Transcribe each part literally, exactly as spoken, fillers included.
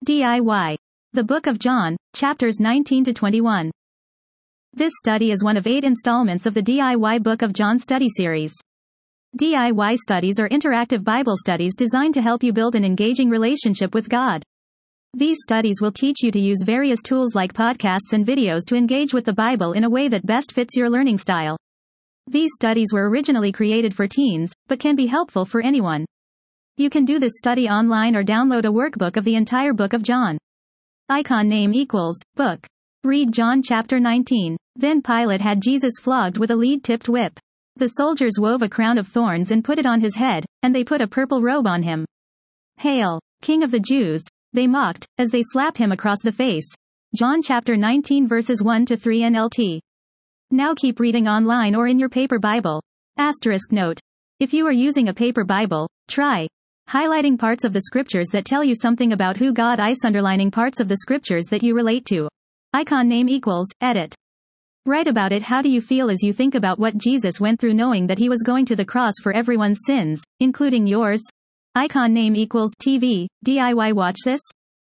D I Y. The Book of John, chapters nineteen to twenty-one. This study is one of eight installments of the D I Y Book of John study series. D I Y studies are interactive Bible studies designed to help you build an engaging relationship with God. These studies will teach you to use various tools like podcasts and videos to engage with the Bible in a way that best fits your learning style. These studies were originally created for teens, but can be helpful for anyone. You can do this study online or download a workbook of the entire Book of John. Icon name equals, book. Read John chapter nineteen. Then Pilate had Jesus flogged with a lead-tipped whip. The soldiers wove a crown of thorns and put it on his head, and they put a purple robe on him. Hail, King of the Jews, they mocked, as they slapped him across the face. John chapter nineteen verses one to three N L T. Now keep reading online or in your paper Bible. Asterisk note. If you are using a paper Bible, try highlighting parts of the scriptures that tell you something about who God is, underlining parts of the scriptures that you relate to. Icon name equals, edit. Write about it. How do you feel as you think about what Jesus went through knowing that he was going to the cross for everyone's sins, including yours? Icon name equals, T V, D I Y. Watch this?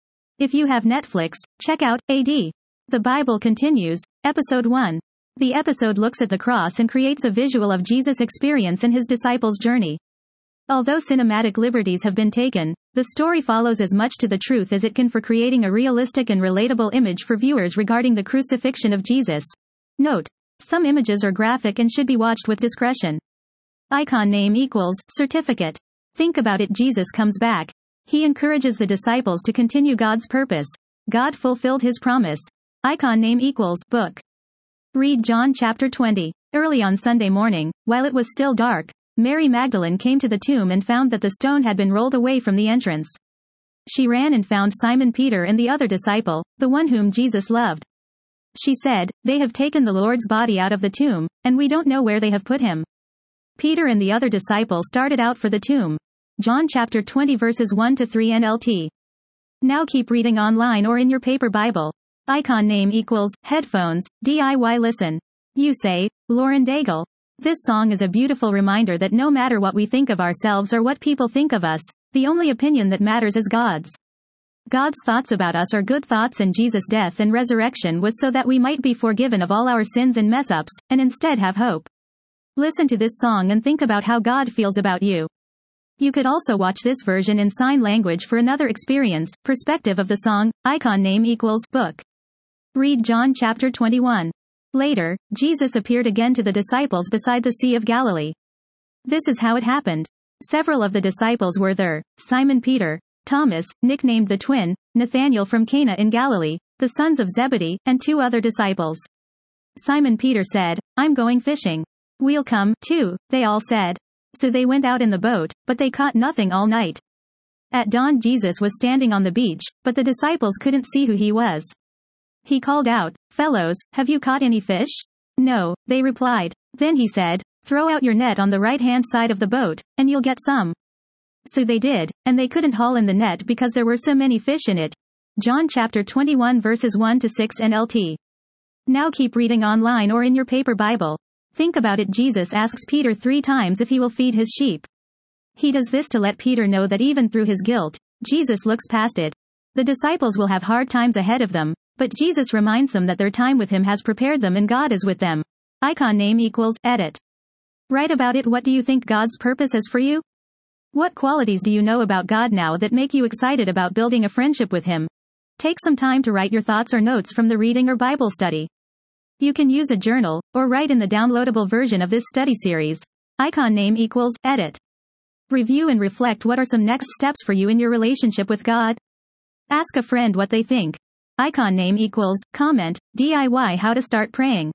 If you have Netflix, check out, A D. The Bible continues, episode one. The episode looks at the cross and creates a visual of Jesus' experience and his disciples' journey. Although cinematic liberties have been taken, the story follows as much to the truth as it can for creating a realistic and relatable image for viewers regarding the crucifixion of Jesus. Note: some images are graphic and should be watched with discretion. Icon name equals, certificate. Think about it. Jesus comes back. He encourages the disciples to continue God's purpose. God fulfilled his promise. Icon name equals, book. Read John chapter twenty. Early on Sunday morning, while it was still dark, Mary Magdalene came to the tomb and found that the stone had been rolled away from the entrance. She ran and found Simon Peter and the other disciple, the one whom Jesus loved. She said, "They have taken the Lord's body out of the tomb, and we don't know where they have put him." Peter and the other disciple started out for the tomb. John chapter twenty verses one to three N L T. Now keep reading online or in your paper Bible. Icon name equals, headphones, D I Y. Listen. You say, Lauren Daigle. This song is a beautiful reminder that no matter what we think of ourselves or what people think of us, the only opinion that matters is God's. God's thoughts about us are good thoughts, and Jesus' death and resurrection was so that we might be forgiven of all our sins and mess-ups, and instead have hope. Listen to this song and think about how God feels about you. You could also watch this version in sign language for another experience, perspective of the song. Icon name equals, book. Read John chapter twenty-one. Later, Jesus appeared again to the disciples beside the Sea of Galilee. This is how it happened. Several of the disciples were there: Simon Peter, Thomas, nicknamed the twin, Nathanael from Cana in Galilee, the sons of Zebedee, and two other disciples. Simon Peter said, "I'm going fishing." "We'll come, too," they all said. So they went out in the boat, but they caught nothing all night. At dawn Jesus was standing on the beach, but the disciples couldn't see who he was. He called out, "Fellows, have you caught any fish?" "No," they replied. Then he said, "Throw out your net on the right-hand side of the boat, and you'll get some." So they did, and they couldn't haul in the net because there were so many fish in it. John chapter twenty-one verses one to six N L T. Now keep reading online or in your paper Bible. Think about it. Jesus asks Peter three times if he will feed his sheep. He does this to let Peter know that even through his guilt, Jesus looks past it. The disciples will have hard times ahead of them, but Jesus reminds them that their time with him has prepared them and God is with them. Icon name equals, edit. Write about it. What do you think God's purpose is for you? What qualities do you know about God now that make you excited about building a friendship with him? Take some time to write your thoughts or notes from the reading or Bible study. You can use a journal, or write in the downloadable version of this study series. Icon name equals, edit. Review and reflect. What are some next steps for you in your relationship with God? Ask a friend what they think. Icon name equals, comment, D I Y. How to start praying.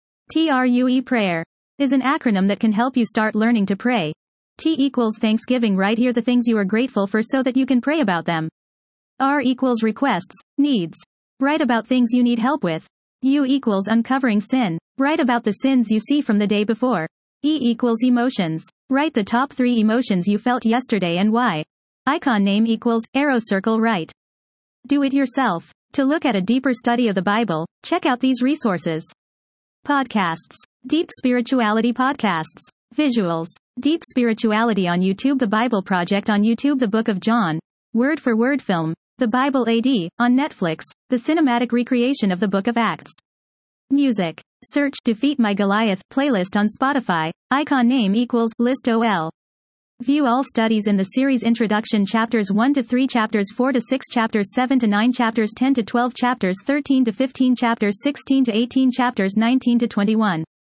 T R U E prayer is an acronym that can help you start learning to pray. T equals Thanksgiving. Write here the things you are grateful for so that you can pray about them. R equals requests, needs. Write about things you need help with. U equals uncovering sin. Write about the sins you see from the day before. E equals emotions. Write the top three emotions you felt yesterday and why. Icon name equals, arrow circle right. Do it yourself. To look at a deeper study of the Bible, check out these resources. Podcasts. Deep Spirituality Podcasts. Visuals. Deep Spirituality on YouTube. The Bible Project on YouTube. The Book of John. Word for Word Film. The Bible A D, on Netflix, the cinematic recreation of the Book of Acts. Music. Search Defeat My Goliath playlist on Spotify, icon name equals list O L. View all studies in the series Introduction Chapters one to three Chapters four to six Chapters seven to nine Chapters ten to twelve Chapters thirteen to fifteen Chapters sixteen to eighteen Chapters nineteen to twenty-one.